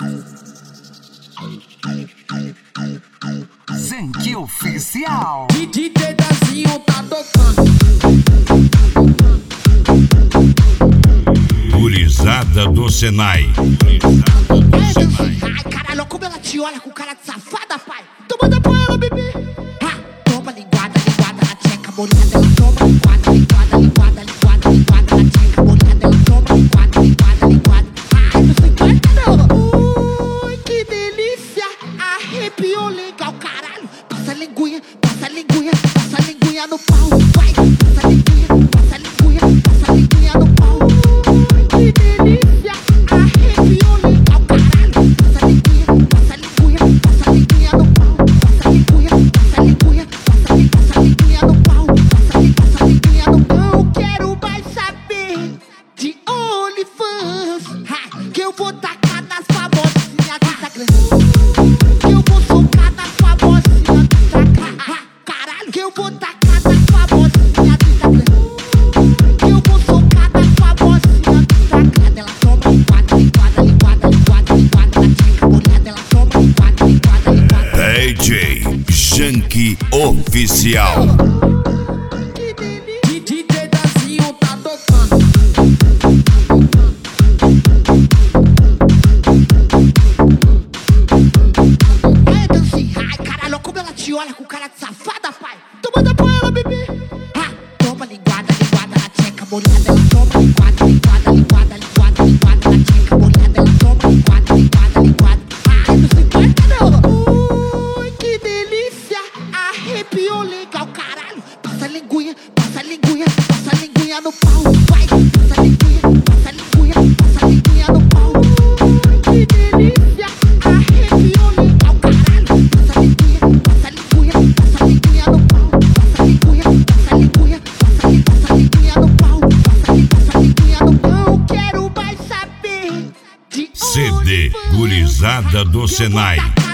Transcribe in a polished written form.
Zenki Oficial. DJ Dazinho tá tocando. Gurizada do Senai. Ai, caralho, como ela te olha com cara de safada, pai. Tu manda pra ela, bebê. Toma linguada, linguada na tcheca molhada. Ela toma linguada, linguada, linguada, linguada, linguada na tcheca molhada. Ela toma linguada, linguada, linguada. Ai, não sei quanto não. Ui, que delícia. Arrepiou legal, caralho. Passa a linguinha, passa a linguinha, passa a linguinha no pau. Vai, passa a linguinha, passa a linguinha, passa a linguinha no pau. Ui, que delícia. Arrepiou legal, caralho. Passa a linguinha, passa a linguinha, passa a linguinha no pau. Passa a linguinha, passa a linguinha, passa a linguinha no pau. Passa a linguinha no pau. Não quero mais saber de OnlyFans, que eu vou tacar nas famosinhas do Instagram. Que eu vou socar nas famosinhas do Instagram. Caralho, que eu vou tacar nas famosinhas do Instagram. Que eu vou socar nas famosinhas do Instagram. Ela toma linguada, linguada, linguada, linguada, linguada na tcheca molhada. Ela toma linguada, linguada, linguada. DJ Zenki Oficial. Que delícia. DJ Dazinho tá tocando. Ai, Dancinha, ai, caralho, como ela te olha com cara de safada, pai. Tu manda pra ela, bebê. Toma linguada, linguada na tcheca molhada. Ela toma linguada, linguada, linguada, linguada, linguada na tcheca molhada. Ela toma linguada, linguada, linguada. Ai, não sei quanto não. Ui, que delícia. Arrepiou legal, caralho. Passa a linguinha, passa a linguinha, passa a linguinha no pau. Vai, passa a linguinha, passa a linguinha, passa a linguinha no pau. Ui, que delícia. Arrepiou legal, caralho. Passa a linguinha, passa a linguinha, passa a linguinha no pau. Passa a linguinha, passa a linguinha, passa a linguinha no pau. Passa a linguinha no pau. Não quero mais saber de CD Gurizada do Senai.